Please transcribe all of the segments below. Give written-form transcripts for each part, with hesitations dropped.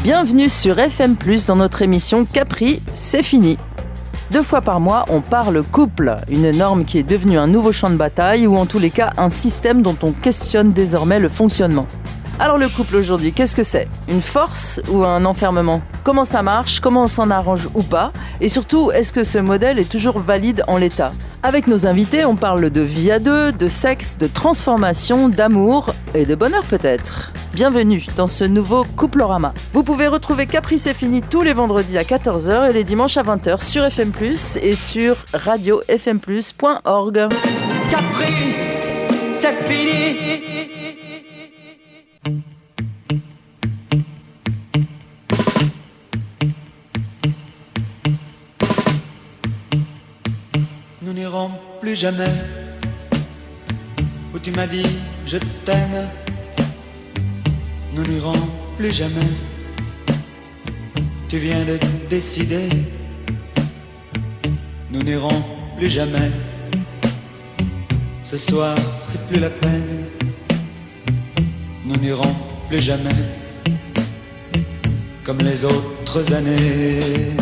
Bienvenue sur FM+, dans notre émission Capri, c'est fini. 2 fois par mois, on parle couple, une norme qui est devenue un nouveau champ de bataille ou en tous les cas un système dont on questionne désormais le fonctionnement. Alors le couple aujourd'hui, qu'est-ce que c'est ? Une force ou un enfermement ? Comment ça marche ? Comment on s'en arrange ou pas ? Et surtout, est-ce que ce modèle est toujours valide en l'état ? Avec nos invités, on parle de vie à deux, de sexe, de transformation, d'amour et de bonheur peut-être. Bienvenue dans ce nouveau Couplorama. Vous pouvez retrouver Capri c'est fini tous les vendredis à 14h et les dimanches à 20h sur FM+, et sur radiofmplus.org. Capri, c'est fini. Nous n'irons plus jamais où tu m'as dit je t'aime. Nous n'irons plus jamais. Tu viens de décider. Nous n'irons plus jamais. Ce soir, c'est plus la peine. Nous n'irons plus jamais comme les autres années.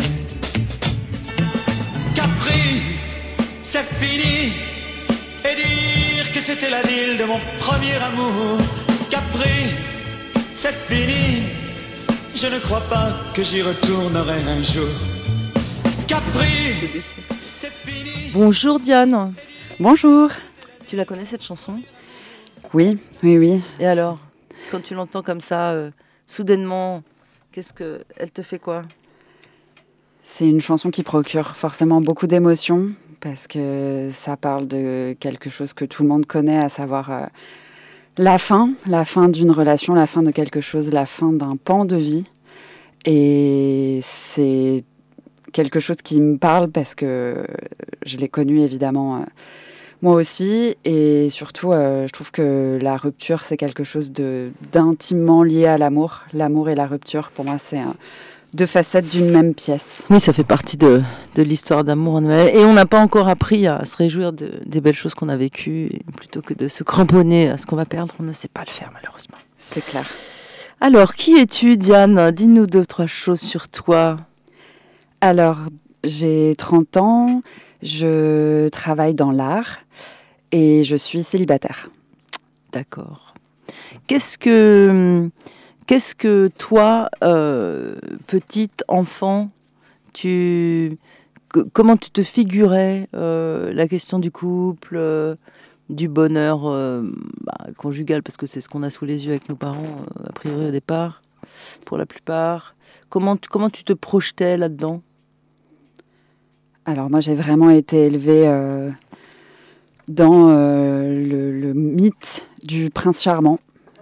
Capri, c'est fini. Et dire que c'était la ville de mon premier amour. Capri, c'est fini. Je ne crois pas que j'y retournerai un jour. Capri, c'est fini. Bonjour Diane. Bonjour. Tu la connais cette chanson ? Oui. Et alors, quand tu l'entends comme ça, soudainement, elle te fait quoi ? C'est une chanson qui procure forcément beaucoup d'émotions parce que ça parle de quelque chose que tout le monde connaît, à savoir la fin d'une relation, la fin de quelque chose, la fin d'un pan de vie. Et c'est quelque chose qui me parle parce que je l'ai connu évidemment moi aussi. Et surtout, je trouve que la rupture, c'est quelque chose d'intimement lié à l'amour. L'amour et la rupture, pour moi, c'est 2 facettes d'une même pièce. Oui, ça fait partie de l'histoire d'amour. Et on n'a pas encore appris à se réjouir des belles choses qu'on a vécues. Et plutôt que de se cramponner à ce qu'on va perdre, on ne sait pas le faire, malheureusement. C'est clair. Alors, qui es-tu, Diane ? Dis-nous 2-3 choses sur toi. Alors, j'ai 30 ans, je travaille dans l'art et je suis célibataire. D'accord. Qu'est-ce que toi, petite enfant, comment tu te figurais la question du couple, du bonheur conjugal, parce que c'est ce qu'on a sous les yeux avec nos parents, a priori au départ, pour la plupart. Comment tu te projetais là-dedans ? Alors moi, j'ai vraiment été élevée dans le mythe du prince charmant,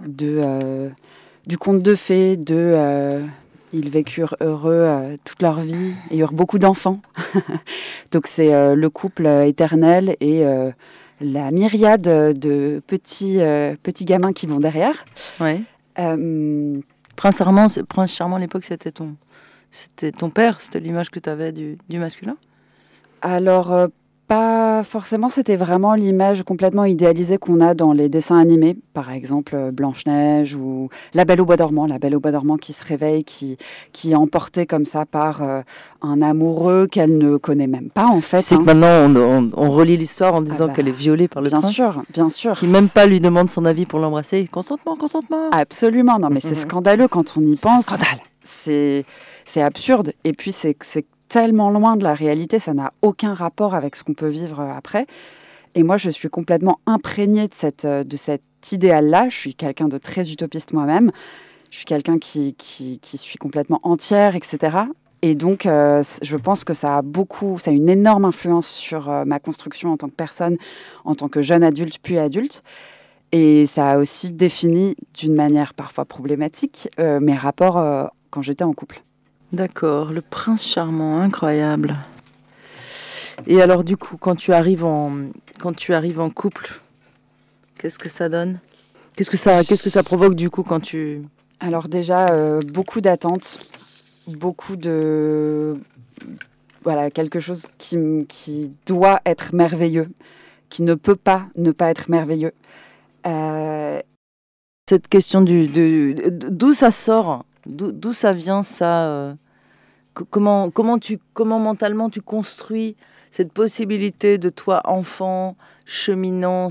du conte de fées, ils vécurent heureux toute leur vie et eurent beaucoup d'enfants. Donc c'est le couple éternel et la myriade de petits gamins qui vont derrière. Ouais. Prince charmant à l'époque, c'était ton père, c'était l'image que tu avais du masculin ? Alors, pas forcément, c'était vraiment l'image complètement idéalisée qu'on a dans les dessins animés. Par exemple, Blanche-Neige ou La Belle au Bois dormant qui se réveille, qui est emportée comme ça par un amoureux qu'elle ne connaît même pas, en fait. C'est que maintenant, on relit l'histoire en disant qu'elle est violée par le prince. Bien sûr. Qui même pas lui demande son avis pour l'embrasser. Consentement. Absolument, non mais c'est scandaleux quand on y pense. Scandale. C'est absurde. Et puis c'est tellement loin de la réalité, ça n'a aucun rapport avec ce qu'on peut vivre après. Et moi, je suis complètement imprégnée de cet idéal-là. Je suis quelqu'un de très utopiste moi-même. Je suis quelqu'un qui suis complètement entière, etc. Et donc, je pense que ça a une énorme influence sur ma construction en tant que personne, en tant que jeune adulte, puis adulte. Et ça a aussi défini, d'une manière parfois problématique, mes rapports quand j'étais en couple. D'accord, le prince charmant, incroyable. Et alors du coup, quand tu arrives en couple, qu'est-ce que ça donne ? Qu'est-ce que ça provoque du coup quand tu... Alors déjà, beaucoup d'attentes, beaucoup de... Voilà, quelque chose qui doit être merveilleux, qui ne peut pas ne pas être merveilleux. Cette question d'où ça sort D'où ça vient ça comment mentalement tu construis cette possibilité de toi enfant cheminant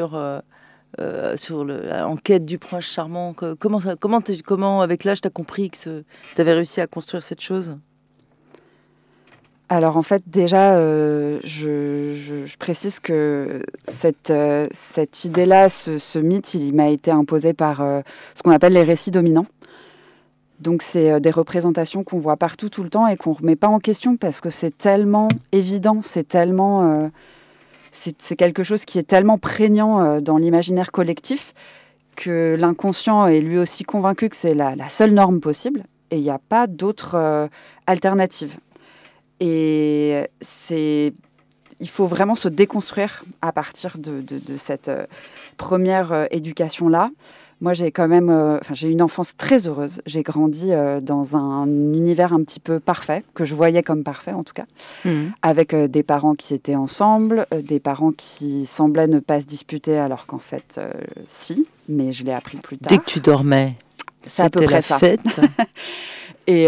en quête du prince charmant. Comment avec l'âge t'as compris que t'avais réussi à construire cette chose? Alors en fait déjà, je précise que cette idée-là, ce mythe, il m'a été imposé par ce qu'on appelle les récits dominants. Donc c'est des représentations qu'on voit partout tout le temps et qu'on ne remet pas en question parce que c'est tellement évident, c'est tellement... c'est quelque chose qui est tellement prégnant dans l'imaginaire collectif que l'inconscient est lui aussi convaincu que c'est la seule norme possible et il n'y a pas d'autre alternative. Et il faut vraiment se déconstruire à partir de cette première éducation-là. Moi, j'ai quand même, j'ai une enfance très heureuse. J'ai grandi dans un univers un petit peu parfait, que je voyais comme parfait en tout cas, avec des parents qui étaient ensemble, des parents qui semblaient ne pas se disputer alors qu'en fait, si, mais je l'ai appris plus tard. Dès que tu dormais, c'est à peu près la ça. Fête. Et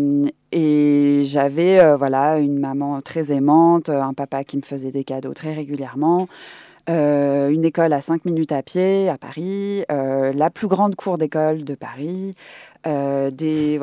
j'avais une maman très aimante, un papa qui me faisait des cadeaux très régulièrement, une école à 5 minutes à pied à Paris, la plus grande cour d'école de Paris, un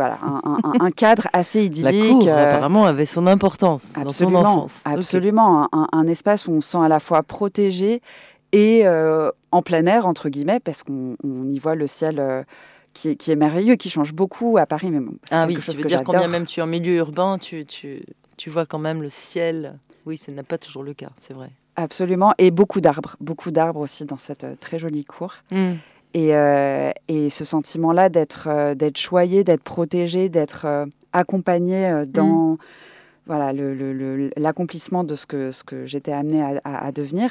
cadre assez idyllique. La cour, apparemment, avait son importance dans ton enfance. Absolument, okay. Un espace où on se sent à la fois protégé et en plein air, entre guillemets, parce qu'on y voit le ciel... Qui est merveilleux, qui change beaucoup à Paris. Mais bon, c'est quelque chose tu veux que dire j'adore. Quand bien même tu es en milieu urbain, tu vois quand même le ciel. Oui, ce n'est pas toujours le cas, c'est vrai. Absolument, et beaucoup d'arbres aussi dans cette très jolie cour. Et ce sentiment-là d'être choyé, d'être protégé, d'être accompagné dans l'accomplissement de ce que j'étais amenée à devenir.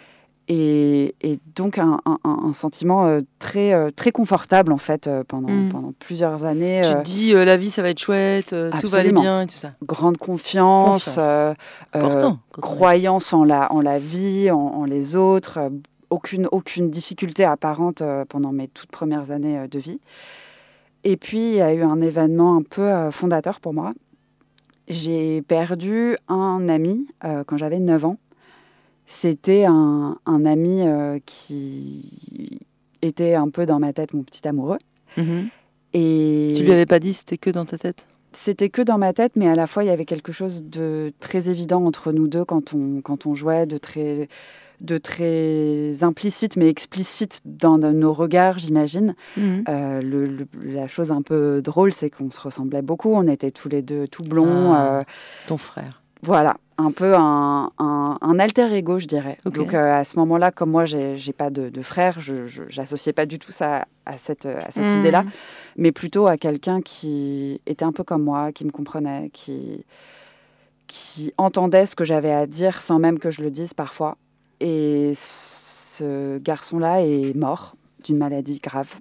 Et donc un sentiment très confortable en fait pendant plusieurs années. Tu te dis la vie ça va être chouette, tout va aller bien et tout ça. Grande confiance. Croyance en la vie, en les autres, aucune difficulté apparente pendant mes toutes premières années de vie. Et puis il y a eu un événement un peu fondateur pour moi. J'ai perdu un ami quand j'avais 9 ans. C'était un ami qui était un peu dans ma tête, mon petit amoureux. Et tu lui avais pas dit, c'était que dans ta tête? C'était que dans ma tête, mais à la fois, il y avait quelque chose de très évident entre nous deux quand on jouait, de très implicite, mais explicite dans nos regards, j'imagine. La chose un peu drôle, c'est qu'on se ressemblait beaucoup. On était tous les deux tout blonds. Ton frère. Voilà, un peu un alter ego, je dirais. Okay. Donc à ce moment-là, comme moi, j'ai pas de frère, je j'associais pas du tout ça à cette idée-là, mais plutôt à quelqu'un qui était un peu comme moi, qui me comprenait, qui entendait ce que j'avais à dire sans même que je le dise parfois. Et ce garçon-là est mort d'une maladie grave.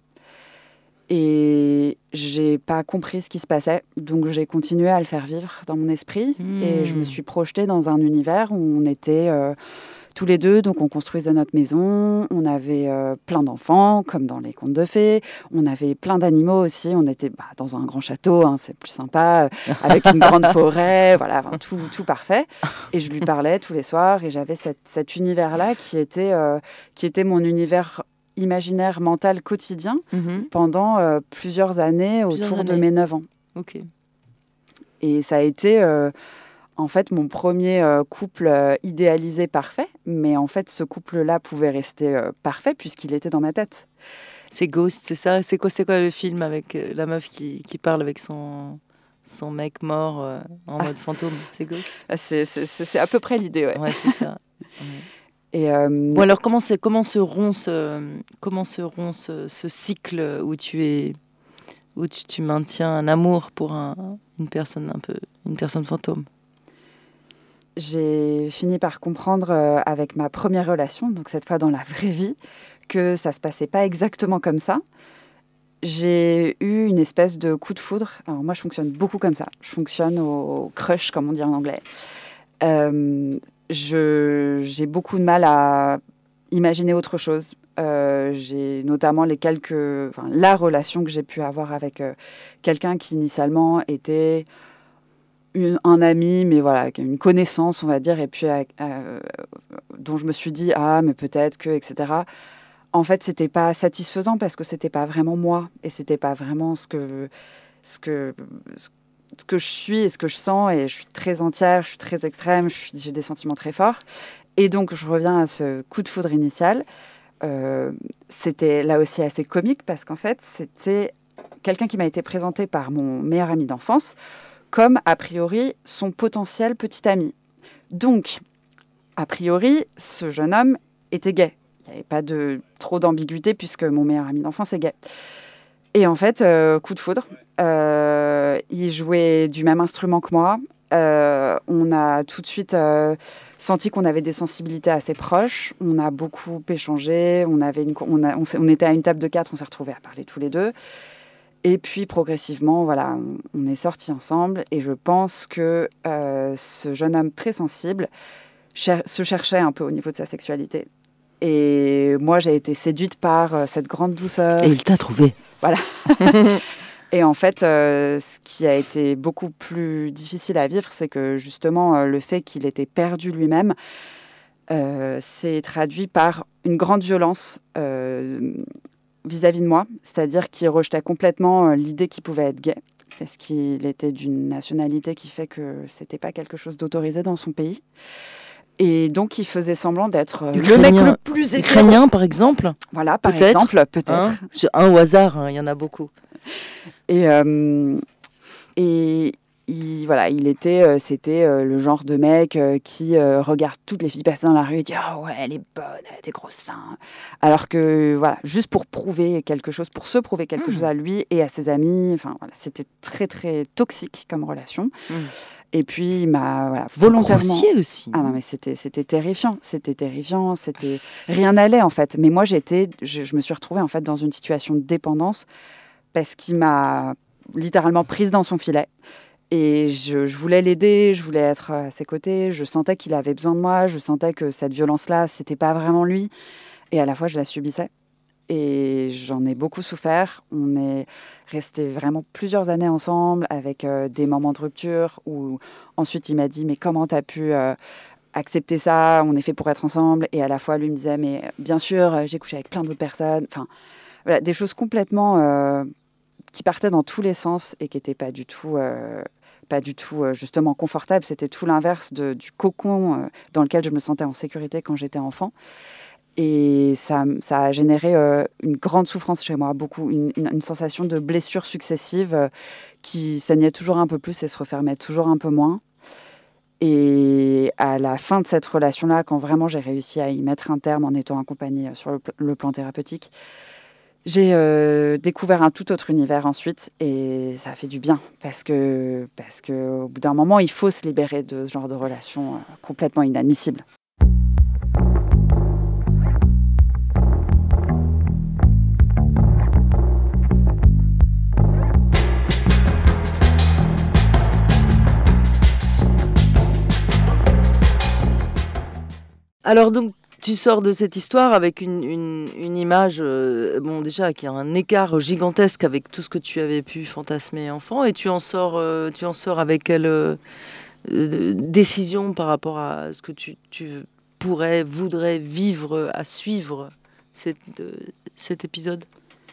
Et j'ai pas compris ce qui se passait, donc j'ai continué à le faire vivre dans mon esprit et je me suis projetée dans un univers où on était tous les deux, donc on construisait notre maison, on avait plein d'enfants, comme dans les contes de fées, on avait plein d'animaux aussi, on était dans un grand château, hein, c'est plus sympa, avec une grande forêt, voilà, tout parfait. Et je lui parlais tous les soirs et j'avais cet univers-là qui était mon univers imaginaire mental quotidien pendant plusieurs années autour de mes 9 ans. Ok. Et ça a été en fait mon premier couple idéalisé parfait, mais en fait ce couple-là pouvait rester parfait puisqu'il était dans ma tête. C'est Ghost, c'est ça? C'est quoi le film avec la meuf qui parle avec son mec mort en mode fantôme? C'est Ghost? C'est à peu près l'idée, ouais. Ouais, c'est ça. Ou alors comment se rompt ce cycle où tu maintiens un amour pour une personne fantôme? J'ai fini par comprendre avec ma première relation, donc cette fois dans la vraie vie, que ça se passait pas exactement comme ça. J'ai eu une espèce de coup de foudre. Alors moi je fonctionne beaucoup comme ça. Je fonctionne au crush comme on dit en anglais. J'ai beaucoup de mal à imaginer autre chose, J'ai notamment la relation que j'ai pu avoir avec quelqu'un qui initialement était un ami, mais voilà, une connaissance, on va dire, et puis dont je me suis dit, mais peut-être que, etc. En fait, c'était pas satisfaisant parce que c'était pas vraiment moi, et c'était pas vraiment ce que je suis et ce que je sens, et je suis très entière, je suis très extrême, j'ai des sentiments très forts. Et donc, je reviens à ce coup de foudre initial. C'était là aussi assez comique parce qu'en fait, c'était quelqu'un qui m'a été présenté par mon meilleur ami d'enfance comme, a priori, son potentiel petit ami. Donc, a priori, ce jeune homme était gay. Il n'y avait pas trop d'ambiguïté puisque mon meilleur ami d'enfance est gay. Et en fait, coup de foudre, il jouait du même instrument que moi. On a tout de suite senti qu'on avait des sensibilités assez proches. On a beaucoup échangé. On était à une table de 4, on s'est retrouvés à parler tous les deux. Et puis, progressivement, voilà, on est sortis ensemble. Et je pense que ce jeune homme très sensible se cherchait un peu au niveau de sa sexualité. Et moi, j'ai été séduite par cette grande douceur. Et il t'a trouvé. Voilà. Et en fait, ce qui a été beaucoup plus difficile à vivre, c'est que justement, le fait qu'il était perdu lui-même s'est traduit par une grande violence vis-à-vis de moi, c'est-à-dire qu'il rejetait complètement l'idée qu'il pouvait être gay, parce qu'il était d'une nationalité qui fait que c'était pas quelque chose d'autorisé dans son pays. Et donc, il faisait semblant d'être le mec le plus ukrainien, par exemple. Voilà, par exemple, peut-être. Hein, un au hasard, il y en a beaucoup. Et c'était le genre de mec qui regarde toutes les filles passer dans la rue et dit « Ah ouais, elle est bonne, elle a des gros seins ». Alors que, voilà, juste pour prouver quelque chose, pour se prouver quelque chose à lui et à ses amis. Enfin, voilà, c'était très, très toxique comme relation. Et puis, il m'a volontairement... Grossier aussi. Ah non, mais c'était terrifiant. Rien n'allait, en fait. Mais moi, je me suis retrouvée, en fait, dans une situation de dépendance parce qu'il m'a littéralement prise dans son filet. Et je voulais l'aider, je voulais être à ses côtés. Je sentais qu'il avait besoin de moi. Je sentais que cette violence-là, c'était pas vraiment lui. Et à la fois, je la subissais. Et j'en ai beaucoup souffert. On est restés vraiment plusieurs années ensemble avec des moments de rupture où ensuite il m'a dit « Mais comment t'as pu accepter ça ? On est fait pour être ensemble. » Et à la fois, lui me disait « Mais bien sûr, j'ai couché avec plein d'autres personnes. » Enfin, voilà, des choses complètement qui partaient dans tous les sens et qui n'étaient pas du tout justement confortables. C'était tout l'inverse du cocon dans lequel je me sentais en sécurité quand j'étais enfant. Et ça a généré une grande souffrance chez moi, une sensation de blessures successives qui saignaient toujours un peu plus et se refermaient toujours un peu moins. Et à la fin de cette relation-là, quand vraiment j'ai réussi à y mettre un terme en étant accompagnée sur le plan thérapeutique, j'ai découvert un tout autre univers ensuite et ça a fait du bien parce que au bout d'un moment, il faut se libérer de ce genre de relation complètement inadmissible. Alors donc, tu sors de cette histoire avec une image, déjà, qui a un écart gigantesque avec tout ce que tu avais pu fantasmer enfant, et tu en sors avec quelle décision par rapport à ce que tu voudrais vivre, à suivre cet épisode ?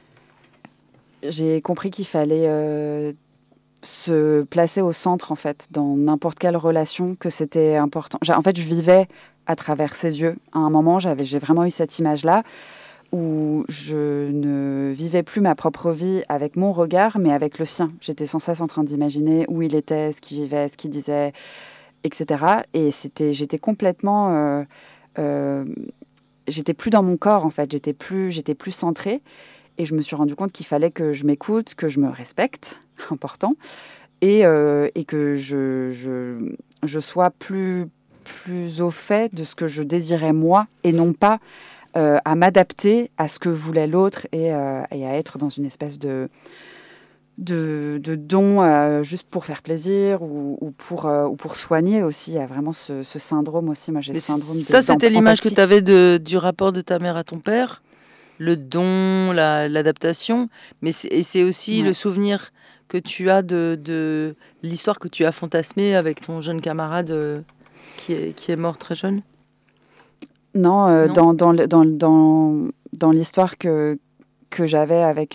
J'ai compris qu'il fallait se placer au centre, en fait, dans n'importe quelle relation, que c'était important. En fait, je vivais à travers ses yeux. À un moment, j'ai vraiment eu cette image-là où je ne vivais plus ma propre vie avec mon regard, mais avec le sien. J'étais sans cesse en train d'imaginer où il était, ce qu'il vivait, ce qu'il disait, etc. Et j'étais complètement... j'étais plus dans mon corps, en fait. J'étais plus centrée. Et je me suis rendu compte qu'il fallait que je m'écoute, que je me respecte, important, et que je sois plus au fait de ce que je désirais moi, et non pas à m'adapter à ce que voulait l'autre et à être dans une espèce de don juste pour faire plaisir ou pour soigner aussi. Il y a vraiment ce syndrome aussi. Moi, j'ai le syndrome ça, c'était l'image que tu avais du rapport de ta mère à ton père. le don, l'adaptation, mais c'est aussi le souvenir que tu as de l'histoire que tu as fantasmée avec ton jeune camarade qui est mort très jeune. Non, dans l'histoire que j'avais avec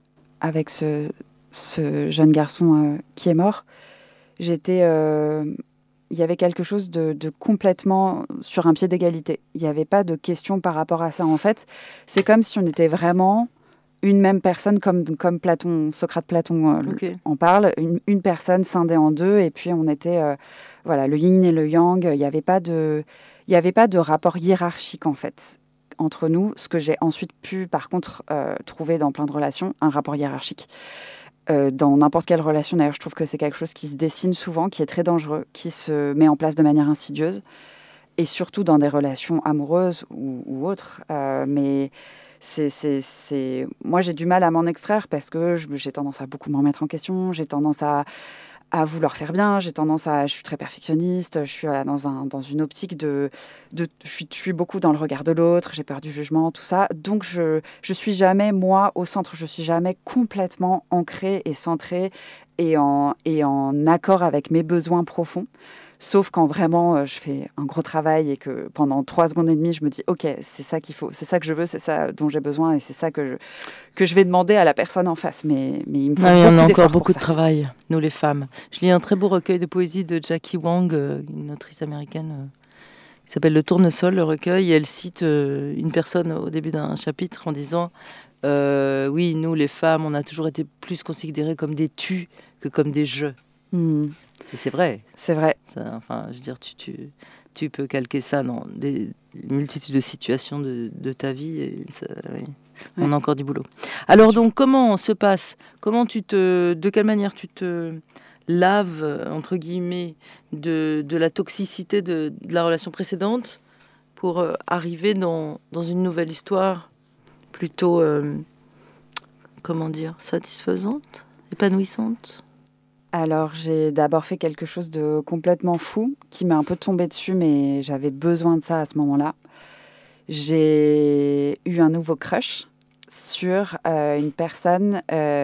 ce jeune garçon qui est mort, j'étais... il y avait quelque chose de complètement sur un pied d'égalité. Il n'y avait pas de question par rapport à ça. En fait, c'est comme si on était vraiment une même personne, comme Socrate Platon en parle, une personne scindée en deux, et puis on était le yin et le yang. Il n'y avait pas de rapport hiérarchique, en fait, entre nous, ce que j'ai ensuite pu, par contre, trouver dans plein de relations, un rapport hiérarchique. Dans n'importe quelle relation, d'ailleurs, je trouve que c'est quelque chose qui se dessine souvent, qui est très dangereux, qui se met en place de manière insidieuse, et surtout dans des relations amoureuses ou autres. Mais moi, j'ai du mal à m'en extraire parce que j'ai tendance à beaucoup me remettre en question, j'ai tendance à vouloir faire bien, je suis très perfectionniste, je suis dans une optique je suis beaucoup dans le regard de l'autre, j'ai peur du jugement, tout ça. Donc je suis jamais moi au centre, je suis jamais complètement ancrée et centrée et en accord avec mes besoins profonds. Sauf quand vraiment je fais un gros travail et que pendant 3 secondes et demie, je me dis « Ok, c'est ça qu'il faut, c'est ça que je veux, c'est ça dont j'ai besoin et c'est ça que je vais demander à la personne en face. » Mais il me faut on a encore beaucoup de ça. travail, nous les femmes. Je lis un très beau recueil de poésie de Jackie Wang, une autrice américaine, qui s'appelle Le Tournesol, le recueil. Et elle cite une personne au début d'un chapitre en disant « Oui, nous les femmes, on a toujours été plus considérées comme des tu que comme des je. » Et c'est vrai. C'est vrai. Ça, je veux dire, tu peux calquer ça dans des multitudes de situations de ta vie. Et ça, on a encore du boulot. Alors donc, comment se passe ? De quelle manière tu te laves, entre guillemets, de la toxicité de la relation précédente pour arriver dans une nouvelle histoire plutôt, satisfaisante, épanouissante ? Alors, j'ai d'abord fait quelque chose de complètement fou, qui m'est un peu tombé dessus, mais j'avais besoin de ça à ce moment-là. J'ai eu un nouveau crush sur une personne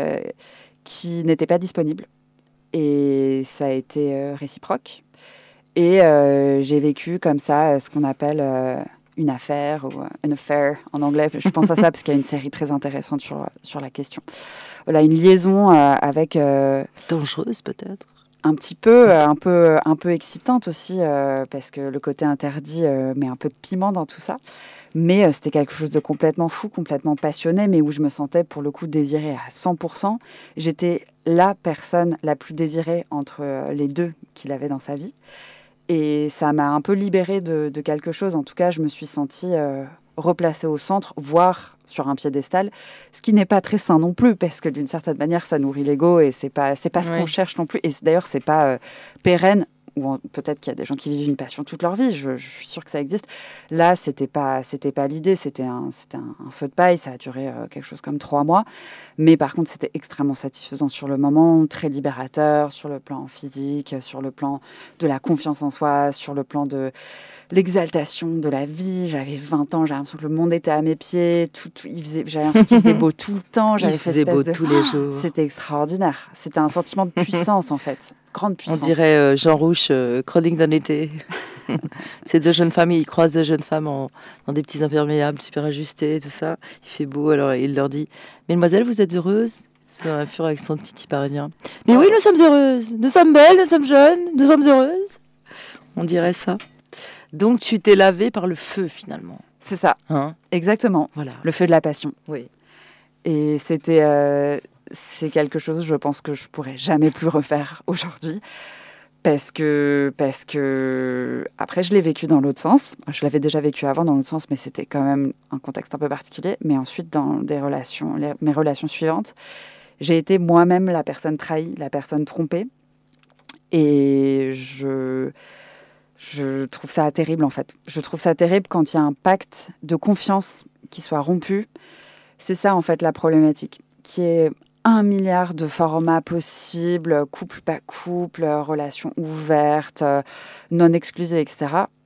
qui n'était pas disponible. Et ça a été réciproque. Et j'ai vécu comme ça ce qu'on appelle une affaire ou an affair en anglais. Je pense à ça parce qu'il y a une série très intéressante sur la question. Voilà, une liaison avec... dangereuse peut-être. Un petit peu, un peu excitante aussi, parce que le côté interdit met un peu de piment dans tout ça. Mais c'était quelque chose de complètement fou, complètement passionné, mais où je me sentais pour le coup désirée à 100%. J'étais la personne la plus désirée entre les deux qu'il avait dans sa vie. Et ça m'a un peu libérée de quelque chose. En tout cas, je me suis sentie replacée au centre, voire sur un piédestal, ce qui n'est pas très sain non plus, parce que d'une certaine manière, ça nourrit l'ego et c'est pas ce qu'on cherche non plus. Et d'ailleurs, c'est pas pérenne. Ou peut-être qu'il y a des gens qui vivent une passion toute leur vie, je suis sûre que ça existe. Là, c'était pas l'idée, c'était un feu de paille, ça a duré quelque chose comme 3 mois. Mais par contre, c'était extrêmement satisfaisant sur le moment, très libérateur, sur le plan physique, sur le plan de la confiance en soi, sur le plan de l'exaltation de la vie. J'avais 20 ans, j'avais l'impression que le monde était à mes pieds, j'avais l'impression qu'il faisait beau tout le temps. Il faisait beau tous les jours. C'était extraordinaire, c'était un sentiment de puissance en fait. Grande puissance. On dirait Jean Rouch, Chronique d'un été. Ces 2 jeunes femmes, ils croisent 2 jeunes femmes dans des petits imperméables super ajustés, tout ça. Il fait beau, alors il leur dit « Mesdemoiselles, vous êtes heureuses ?» C'est un fur avec son titi parisien. « Mais oui, nous sommes heureuses. Nous sommes belles, nous sommes jeunes, nous sommes heureuses. » On dirait ça. Donc tu t'es lavée par le feu, finalement. C'est ça, exactement. Voilà. Le feu de la passion. Oui. Et c'est quelque chose, je pense, que je pourrais jamais plus refaire aujourd'hui. Parce que après, je l'ai vécu dans l'autre sens. Je l'avais déjà vécu avant dans l'autre sens, mais c'était quand même un contexte un peu particulier. Mais ensuite, dans mes relations suivantes, j'ai été moi-même la personne trahie, la personne trompée. Et je trouve ça terrible, en fait. Je trouve ça terrible quand il y a un pacte de confiance qui soit rompu. C'est ça, en fait, la problématique, qui est 1 milliard de formats possibles, couple, pas couple, relations ouvertes, non exclusives, etc.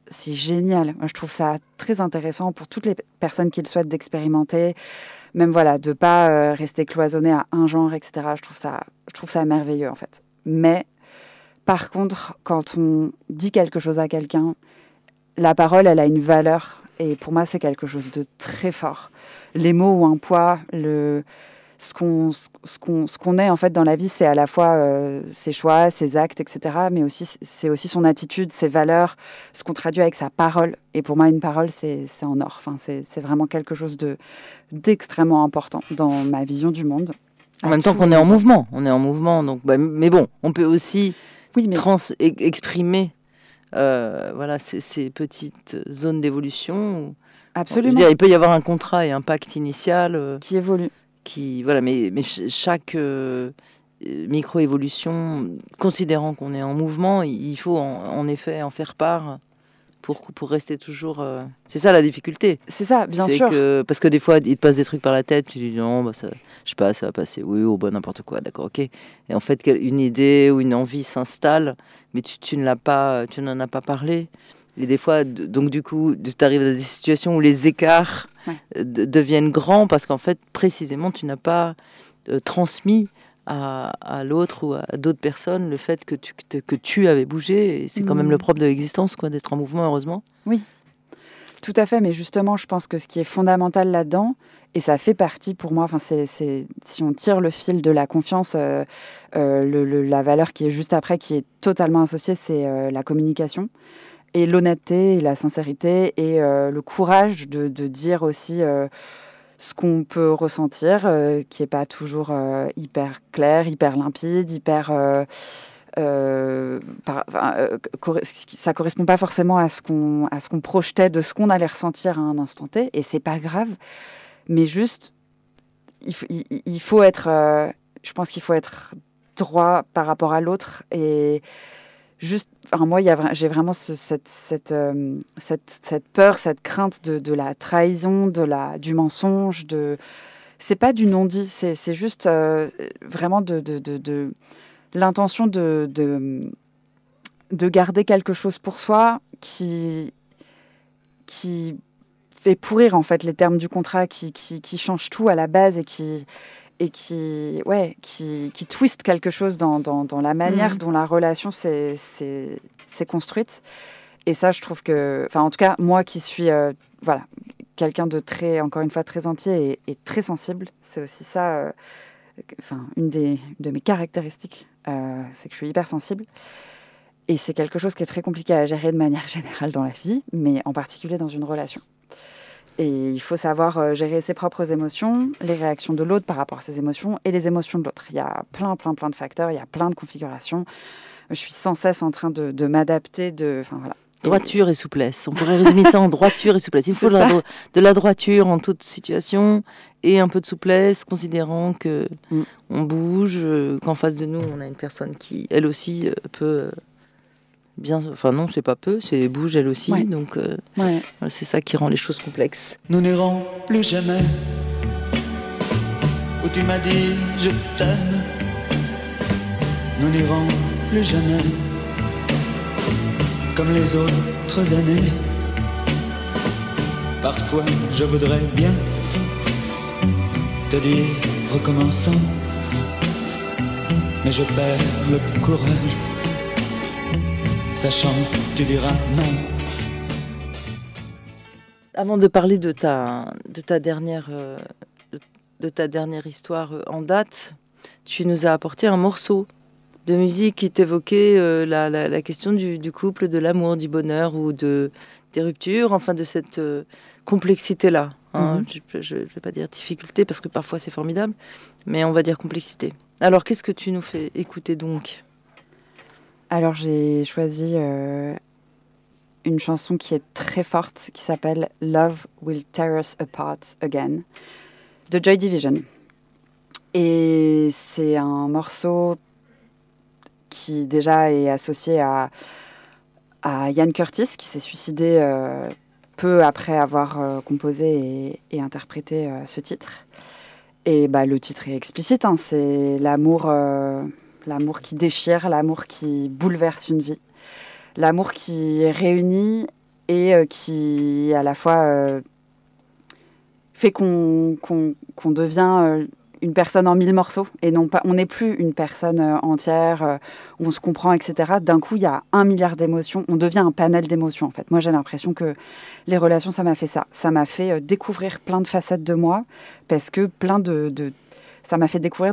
c'est génial. Moi, je trouve ça très intéressant pour toutes les personnes qui le souhaitent d'expérimenter, même voilà, de pas rester cloisonné à un genre, etc. Je trouve ça merveilleux en fait. Mais par contre, quand on dit quelque chose à quelqu'un, la parole, elle a une valeur. Et pour moi, c'est quelque chose de très fort. Les mots ont un poids. Ce qu'on est en fait dans la vie, c'est à la fois ses choix, ses actes, etc. Mais aussi, c'est aussi son attitude, ses valeurs, ce qu'on traduit avec sa parole. Et pour moi, une parole, c'est en or. Enfin, c'est vraiment quelque chose d'extrêmement important dans ma vision du monde. En même temps qu'on est en mouvement. On est en mouvement. Donc, mais bon, on peut aussi exprimer voilà, ces petites zones d'évolution. Absolument. Je veux dire, il peut y avoir un contrat et un pacte initial qui évolue. Voilà, mais chaque micro-évolution, considérant qu'on est en mouvement, il faut en effet en faire part pour rester toujours... C'est ça la difficulté. C'est ça, bien sûr. Parce que des fois, il te passe des trucs par la tête, tu dis non, bah ça, je sais pas, ça va passer, oui, ou bah, n'importe quoi, d'accord, ok. Et en fait, une idée ou une envie s'installe, mais tu n'en as pas parlé. Et des fois, donc du coup, tu arrives à des situations où les écarts deviennent grands parce qu'en fait, précisément, tu n'as pas transmis à l'autre ou à d'autres personnes le fait que tu avais bougé. Et c'est quand même le propre de l'existence, quoi, d'être en mouvement, heureusement. Oui, tout à fait. Mais justement, je pense que ce qui est fondamental là-dedans, et ça fait partie pour moi, si on tire le fil de la confiance, la valeur qui est juste après, qui est totalement associée, c'est la communication. Et l'honnêteté, et la sincérité, et le courage de dire aussi ce qu'on peut ressentir, qui n'est pas toujours hyper clair, hyper limpide, ça ne correspond pas forcément à ce qu'on projetait de ce qu'on allait ressentir à un instant T, et c'est pas grave, mais juste, il faut être, je pense qu'il faut être droit par rapport à l'autre, et juste, moi, j'ai vraiment cette peur, cette crainte de la trahison, du mensonge. C'est pas du non-dit, c'est juste vraiment de l'intention de garder quelque chose pour soi qui fait pourrir en fait les termes du contrat, qui change tout à la base et qui twiste quelque chose dans la manière dont la relation s'est construite. Et ça, je trouve que... Enfin, en tout cas, moi qui suis quelqu'un de très, encore une fois, très entier et très sensible, c'est aussi ça, une de mes caractéristiques, c'est que je suis hyper sensible. Et c'est quelque chose qui est très compliqué à gérer de manière générale dans la vie, mais en particulier dans une relation. Et il faut savoir gérer ses propres émotions, les réactions de l'autre par rapport à ses émotions et les émotions de l'autre. Il y a plein de facteurs, il y a plein de configurations. Je suis sans cesse en train de m'adapter, voilà. Droiture et souplesse. On pourrait résumer ça en droiture et souplesse. Il faut de la droiture en toute situation et un peu de souplesse, considérant que on bouge, qu'en face de nous, on a une personne qui, elle aussi, peut... Enfin non, c'est pas peu, c'est bouge elle aussi, donc c'est ça qui rend les choses complexes. Nous n'irons plus jamais où tu m'as dit je t'aime. Nous n'irons plus jamais comme les autres années. Parfois je voudrais bien te dire recommençons, mais je perds le courage, sachant que tu diras non. Avant de parler de ta dernière histoire en date, tu nous as apporté un morceau de musique qui t'évoquait la question du couple, de l'amour, du bonheur ou des ruptures, enfin de cette complexité-là. Hein. Je ne vais pas dire difficulté parce que parfois c'est formidable, mais on va dire complexité. Alors qu'est-ce que tu nous fais écouter donc ? Alors j'ai choisi une chanson qui est très forte, qui s'appelle « Love Will Tear Us Apart Again » de Joy Division. Et c'est un morceau qui déjà est associé à Ian Curtis, qui s'est suicidé peu après avoir composé et interprété ce titre. Et le titre est explicite, hein, c'est l'amour qui déchire, l'amour qui bouleverse une vie, l'amour qui réunit et qui à la fois fait qu'on devient une personne en 1000 morceaux et non pas, on n'est plus une personne entière où on se comprend, etc. D'un coup, il y a 1 milliard d'émotions. On devient un panel d'émotions, en fait. Moi, j'ai l'impression que les relations, ça m'a fait ça. Ça m'a fait découvrir plein de facettes de moi parce que ça m'a fait découvrir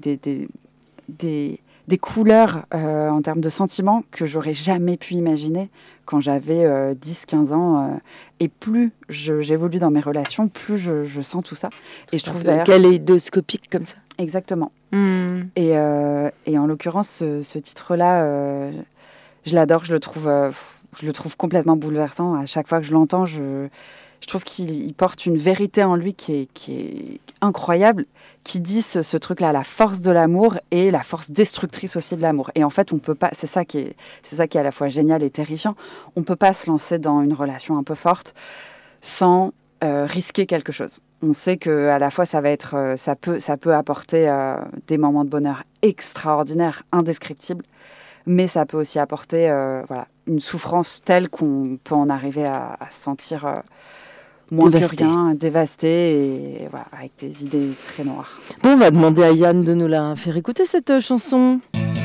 des couleurs en termes de sentiments que j'aurais jamais pu imaginer quand j'avais 10-15 ans. Et plus j'évolue dans mes relations, plus je sens tout ça. Et je trouve d'ailleurs... Kaléidoscopique comme ça. Exactement. Et en l'occurrence, ce titre-là, je l'adore, je le trouve complètement bouleversant. À chaque fois que je l'entends, je trouve qu'il porte une vérité en lui qui est incroyable, qui dit ce truc-là, la force de l'amour et la force destructrice aussi de l'amour. Et en fait, on peut pas. C'est ça qui est à la fois génial et terrifiant. On peut pas se lancer dans une relation un peu forte sans risquer quelque chose. On sait que à la fois ça peut apporter des moments de bonheur extraordinaires, indescriptibles, mais ça peut aussi apporter une souffrance telle qu'on peut en arriver à se sentir moins que rien, dévasté et avec des idées très noires. Bon, on va demander à Yann de nous la faire écouter cette chanson.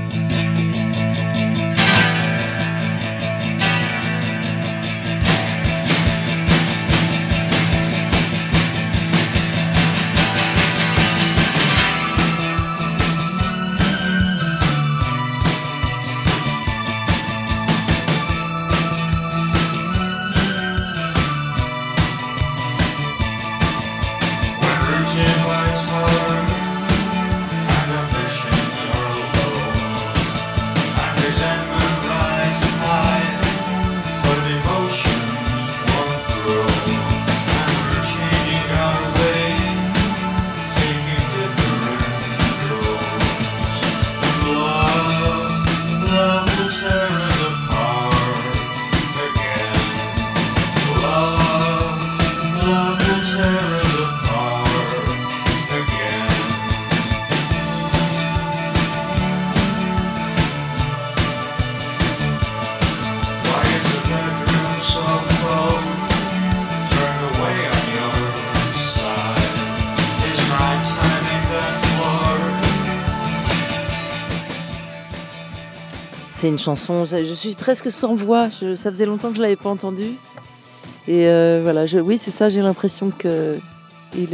C'est une chanson, je suis presque sans voix, ça faisait longtemps que je ne l'avais pas entendue. Et voilà, oui c'est ça, j'ai l'impression qu'il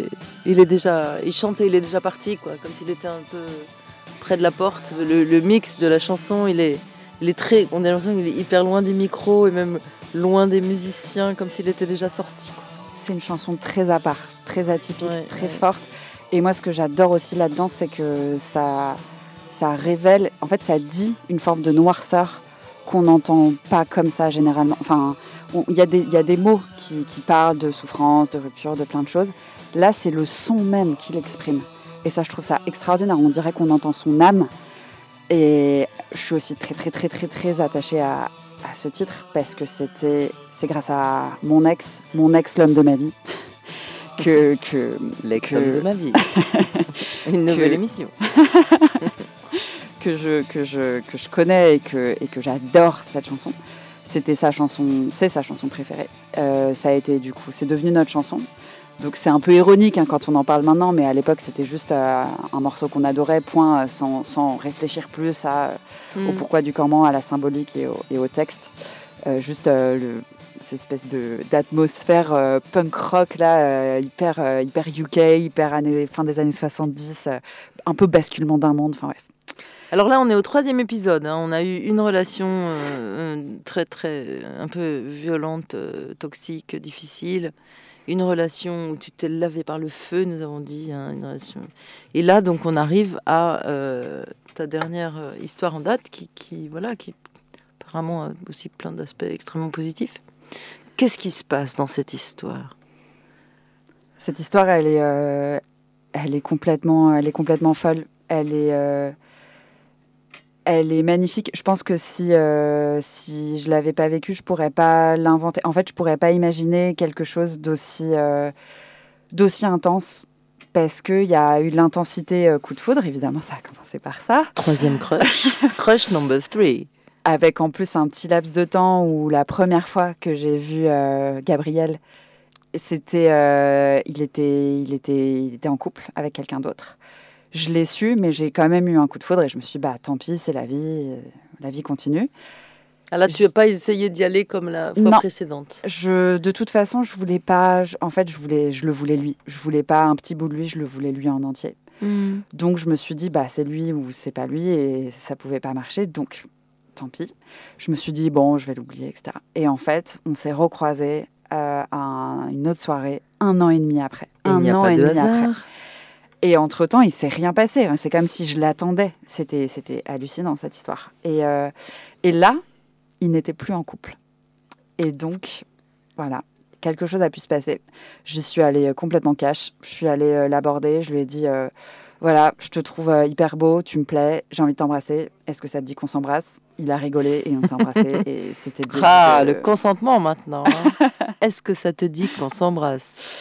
il chante et il est déjà parti, quoi, comme s'il était un peu près de la porte. Le mix de la chanson, on a l'impression qu'il est hyper loin du micro et même loin des musiciens, comme s'il était déjà sorti. C'est une chanson très à part, très atypique, très forte. Et moi ce que j'adore aussi là-dedans, c'est que ça révèle, en fait ça dit une forme de noirceur qu'on n'entend pas comme ça généralement. Enfin, il y a des mots qui parlent de souffrance, de rupture, de plein de choses. Là, c'est le son même qui l'exprime. Et ça, je trouve ça extraordinaire. On dirait qu'on entend son âme. Et je suis aussi très, très, très, très, très attachée à ce titre parce que c'est grâce à mon ex, l'homme de ma vie. L'ex-homme de ma vie. Une nouvelle émission. que je connais et que j'adore cette chanson. C'est sa chanson préférée. C'est devenu notre chanson. Donc c'est un peu ironique quand on en parle maintenant, mais à l'époque c'était juste un morceau qu'on adorait, point, sans réfléchir plus au pourquoi du comment, à la symbolique et au texte. Cette espèce d'atmosphère punk rock là, hyper UK, fin des années 70, un peu basculement d'un monde, enfin bref. Alors là, on est au 3e épisode. On a eu une relation très, très, un peu violente, toxique, difficile. Une relation où tu t'es lavé par le feu, nous avons dit. Une relation. Et là, donc, on arrive à ta dernière histoire en date qui apparemment a aussi plein d'aspects extrêmement positifs. Qu'est-ce qui se passe dans cette histoire ? Cette histoire, elle est complètement folle. Elle est magnifique. Je pense que si je l'avais pas vécu, je pourrais pas l'inventer. En fait, je pourrais pas imaginer quelque chose d'aussi intense parce qu'il y a eu de l'intensité coup de foudre. Évidemment, ça a commencé par ça. 3e crush. Crush number 3. Avec en plus un petit laps de temps où la première fois que j'ai vu Gabriel, il était en couple avec quelqu'un d'autre. Je l'ai su, mais j'ai quand même eu un coup de foudre et je me suis dit, tant pis, c'est la vie continue. Ah là, tu n'as pas essayé d'y aller comme la fois précédente. De toute façon, je voulais pas. Je le voulais lui. Je voulais pas un petit bout de lui, je le voulais lui en entier. Donc je me suis dit, c'est lui ou c'est pas lui, et ça pouvait pas marcher. Donc tant pis. Je me suis dit, bon, je vais l'oublier, etc. Et en fait, on s'est recroisés à une autre soirée 1 an et demi après. Et il n'y a pas de hasard. Et entre-temps, il s'est rien passé. C'est comme si je l'attendais. C'était hallucinant, cette histoire. Et là, il n'était plus en couple. Et donc, voilà, quelque chose a pu se passer. J'y suis allée complètement cash. Je suis allée l'aborder. Je lui ai dit, voilà, je te trouve hyper beau, tu me plais, j'ai envie de t'embrasser. Est-ce que ça te dit qu'on s'embrasse ? Il a rigolé et on s'est embrassé. Et c'était le consentement maintenant. Hein. Est-ce que ça te dit qu'on s'embrasse ?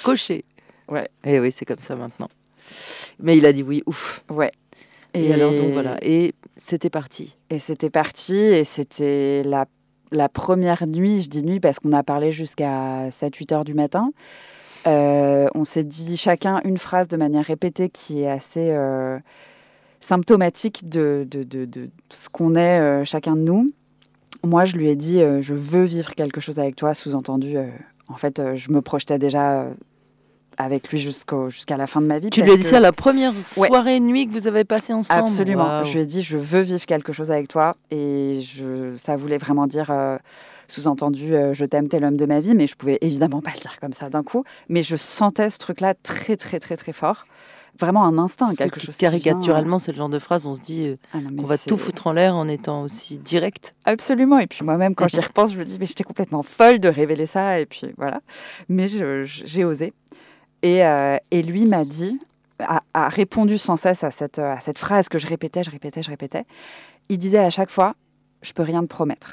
Coché. Ouais. Et oui, c'est comme ça maintenant. Mais il a dit oui, ouf. Ouais. Et alors, donc voilà. Et c'était parti. Et c'était la première nuit, je dis nuit parce qu'on a parlé jusqu'à 7-8 heures du matin. On s'est dit chacun une phrase de manière répétée qui est assez symptomatique de ce qu'on est chacun de nous. Moi, je lui ai dit je veux vivre quelque chose avec toi, sous-entendu. En fait, je me projetais déjà avec lui jusqu'à la fin de ma vie. Tu lui as dit ça la première soirée nuit que vous avez passée ensemble ? Absolument. Wow. Je lui ai dit, je veux vivre quelque chose avec toi. Et ça voulait vraiment dire, sous-entendu, je t'aime, t'es l'homme de ma vie. Mais je pouvais évidemment pas le dire comme ça d'un coup. Mais je sentais ce truc-là très, très, très, très fort. Vraiment un instinct, quelque chose qui vient. Caricaturalement, c'est le genre de phrase, on se dit qu'on va tout foutre en l'air en étant aussi direct. Absolument. Et puis moi-même, quand j'y repense, je me dis, mais j'étais complètement folle de révéler ça. Et puis voilà. Mais j'ai osé. Et lui m'a dit, a répondu sans cesse à cette phrase que je répétais. Il disait à chaque fois, je peux rien te promettre.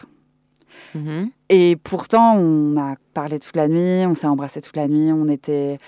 Et pourtant, on a parlé toute la nuit, on s'est embrassé toute la nuit, on était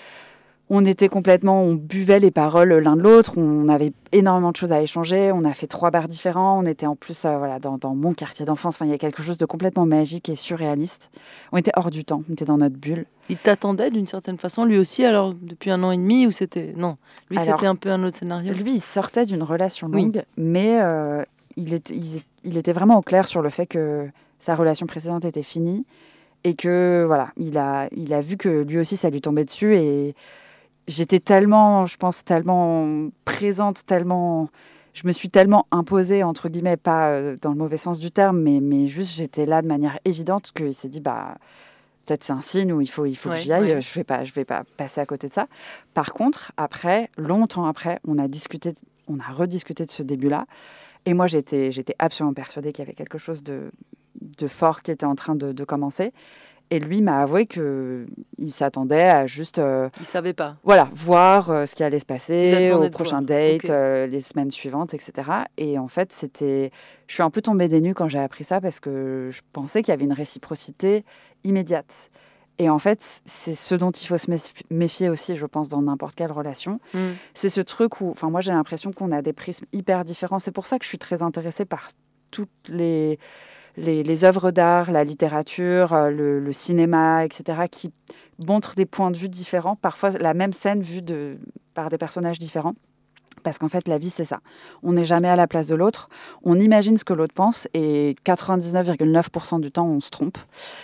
on buvait les paroles l'un de l'autre, on avait énormément de choses à échanger, on a fait 3 bars différents, on était en plus dans mon quartier d'enfance, il y a quelque chose de complètement magique et surréaliste. On était hors du temps, on était dans notre bulle. Il t'attendait d'une certaine façon, lui aussi, alors depuis 1 an et demi, ou c'était... Non, lui c'était un peu un autre scénario. Lui, il sortait d'une relation longue, mais il était vraiment au clair sur le fait que sa relation précédente était finie, et que voilà, il a vu que lui aussi ça lui tombait dessus, et j'étais tellement présente, je me suis tellement imposée, entre guillemets, pas dans le mauvais sens du terme, mais juste j'étais là de manière évidente qu'il s'est dit, peut-être c'est un signe où il faut que j'y aille, je vais pas passer à côté de ça. Par contre, longtemps après, on a rediscuté de ce début-là, et moi j'étais absolument persuadée qu'il y avait quelque chose de fort qui était en train de commencer. Et lui m'a avoué qu'il s'attendait à juste... il savait pas. Voilà, voir ce qui allait se passer au prochain date, les semaines suivantes, etc. Et en fait, je suis un peu tombée des nues quand j'ai appris ça, parce que je pensais qu'il y avait une réciprocité immédiate. Et en fait, c'est ce dont il faut se méfier aussi, je pense, dans n'importe quelle relation. C'est ce truc où... Moi, j'ai l'impression qu'on a des prismes hyper différents. C'est pour ça que je suis très intéressée par toutes les œuvres d'art, la littérature, le cinéma, etc., qui montrent des points de vue différents, parfois la même scène vue par des personnages différents. Parce qu'en fait, la vie, c'est ça. On n'est jamais à la place de l'autre. On imagine ce que l'autre pense, et 99,9% du temps, on se trompe.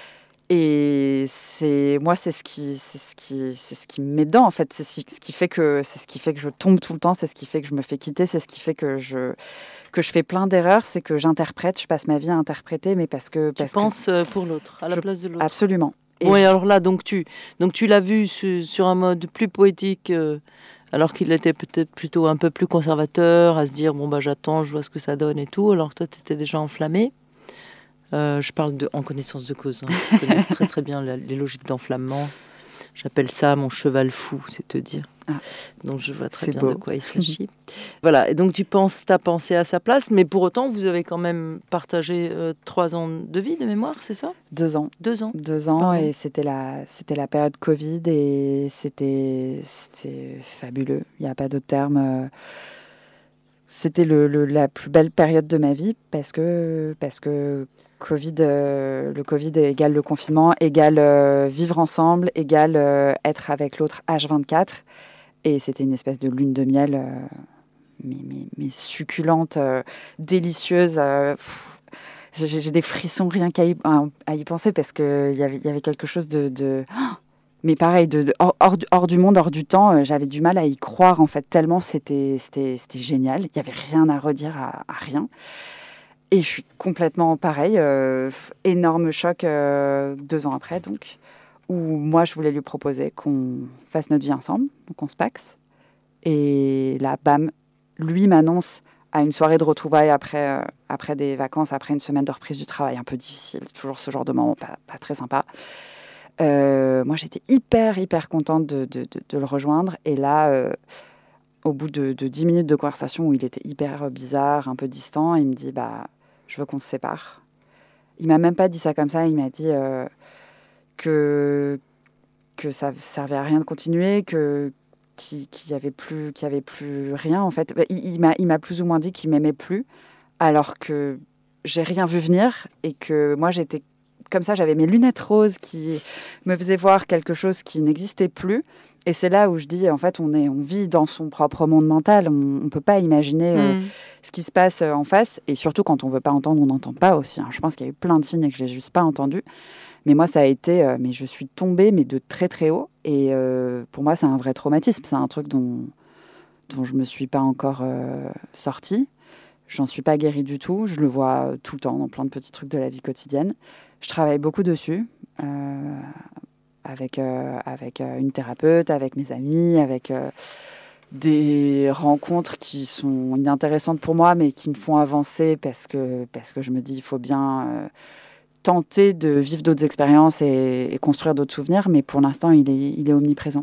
Et c'est ce qui me met dedans, en fait. C'est ce qui fait que je tombe tout le temps, c'est ce qui fait que je me fais quitter, c'est ce qui fait que je fais plein d'erreurs, c'est que j'interprète, je passe ma vie à interpréter, mais parce que... Tu penses pour l'autre, à la place de l'autre. Absolument. Et alors là, donc tu l'as vu sur un mode plus poétique, alors qu'il était peut-être plutôt un peu plus conservateur, à se dire, j'attends, je vois ce que ça donne et tout, alors que toi, tu étais déjà enflammé. Je parle en connaissance de cause. Je connais très très bien les logiques d'enflammement. J'appelle ça mon cheval fou, c'est te dire. Donc je vois très bien de quoi il s'agit. Voilà, et donc t'as pensé à sa place, mais pour autant, vous avez quand même partagé 3 ans de vie, de mémoire, c'est ça ? 2 ans. 2 ans. 2 ans, et c'était la période Covid, et c'était fabuleux. Il n'y a pas d'autre terme. C'était la plus belle période de ma vie, parce que Le Covid égale le confinement, égale vivre ensemble, égale être avec l'autre H24. Et c'était une espèce de lune de miel, mais succulente, délicieuse. J'ai des frissons rien qu'à y penser parce qu'il y avait quelque chose de mais pareil, hors du monde, hors du temps. J'avais du mal à y croire, en fait, tellement c'était génial. Il n'y avait rien à redire à rien. Et je suis complètement pareil. Énorme choc 2 ans après, donc, où moi, je voulais lui proposer qu'on fasse notre vie ensemble, donc on se paxe. Et là, bam, lui m'annonce à une soirée de retrouvailles après des vacances, après une semaine de reprise du travail un peu difficile. C'est toujours ce genre de moment pas très sympa. Moi, j'étais hyper contente de le rejoindre. Et là, au bout de 10 minutes de conversation où il était hyper bizarre, un peu distant, il me dit « je veux qu'on se sépare ». Il m'a même pas dit ça comme ça. Il m'a dit que ça servait à rien de continuer, qu'il y avait plus rien, en fait. Il m'a plus ou moins dit qu'il m'aimait plus, alors que j'ai rien vu venir et que moi, j'étais comme ça, j'avais mes lunettes roses qui me faisaient voir quelque chose qui n'existait plus. Et c'est là où je dis, en fait, on vit dans son propre monde mental. On ne peut pas imaginer ce qui se passe en face. Et surtout, quand on ne veut pas entendre, on n'entend pas aussi. Je pense qu'il y a eu plein de signes et que je n'ai juste pas entendu. Mais moi, ça a été... mais je suis tombée, mais de très, très haut. Et pour moi, c'est un vrai traumatisme. C'est un truc dont je ne me suis pas encore sortie. J'en suis pas guérie du tout. Je le vois tout le temps dans plein de petits trucs de la vie quotidienne. Je travaille beaucoup dessus, avec une thérapeute, avec mes amis, avec des rencontres qui sont inintéressantes pour moi, mais qui me font avancer parce que je me dis il faut bien tenter de vivre d'autres expériences et construire d'autres souvenirs. Mais pour l'instant, il est omniprésent.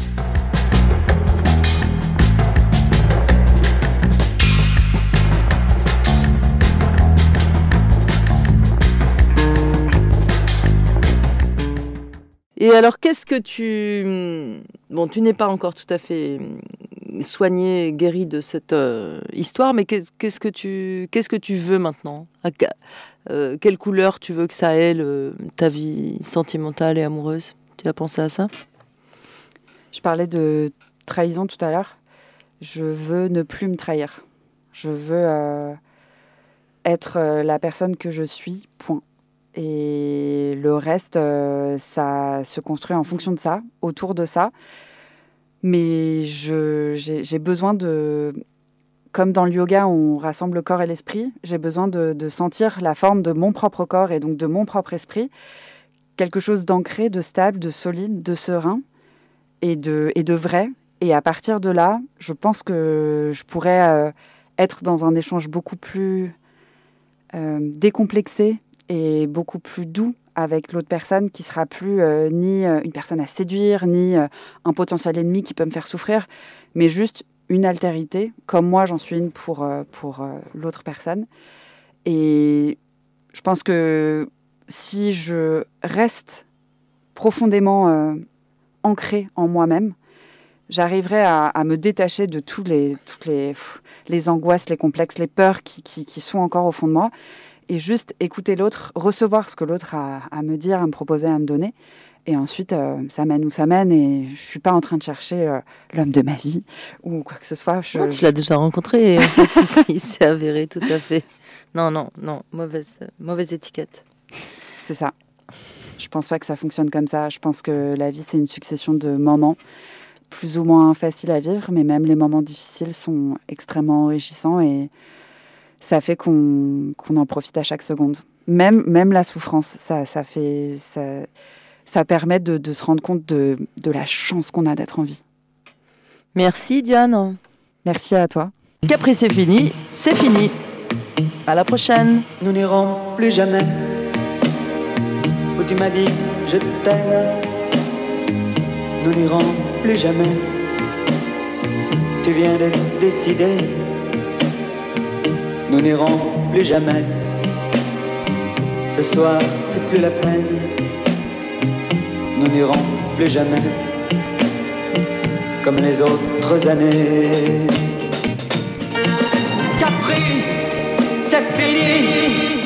Et alors, qu'est-ce que tu... Bon, tu n'es pas encore tout à fait soigné, guéri de cette histoire, mais qu'est-ce que tu veux maintenant ? Quelle couleur tu veux que ça ait, ta vie sentimentale et amoureuse ? Tu as pensé à ça ? Je parlais de trahison tout à l'heure. Je veux ne plus me trahir. Je veux être la personne que je suis, point. Et le reste, ça se construit en fonction de ça, autour de ça. Mais j'ai besoin de... Comme dans le yoga, on rassemble le corps et l'esprit, j'ai besoin de sentir la forme de mon propre corps et donc de mon propre esprit. Quelque chose d'ancré, de stable, de solide, de serein et de vrai. Et à partir de là, je pense que je pourrais être dans un échange beaucoup plus décomplexé et beaucoup plus doux avec l'autre personne qui sera plus ni une personne à séduire, ni un potentiel ennemi qui peut me faire souffrir, mais juste une altérité, comme moi j'en suis une pour l'autre personne. Et je pense que si je reste profondément ancrée en moi-même, j'arriverai à me détacher de toutes les angoisses, les complexes, les peurs qui sont encore au fond de moi, et juste écouter l'autre, recevoir ce que l'autre a à me dire, à me proposer, à me donner. Et ensuite, ça mène où ça mène. Et je ne suis pas en train de chercher l'homme de ma vie ou quoi que ce soit. Non, tu l'as déjà rencontré. En fait, il s'est avéré tout à fait. Non. Mauvaise étiquette. C'est ça. Je ne pense pas que ça fonctionne comme ça. Je pense que la vie, c'est une succession de moments plus ou moins faciles à vivre. Mais même les moments difficiles sont extrêmement enrichissants. Et ça fait qu'on en profite à chaque seconde. Même la souffrance, ça permet de se rendre compte de la chance qu'on a d'être en vie. Merci Diane. Merci à toi. Capri, c'est fini. À la prochaine. Nous n'irons plus jamais où tu m'as dit je t'aime. Nous n'irons plus jamais. Tu viens de décider. Nous n'irons plus jamais. Ce soir, c'est plus la peine. Nous n'irons plus jamais comme les autres années. Capri, c'est fini.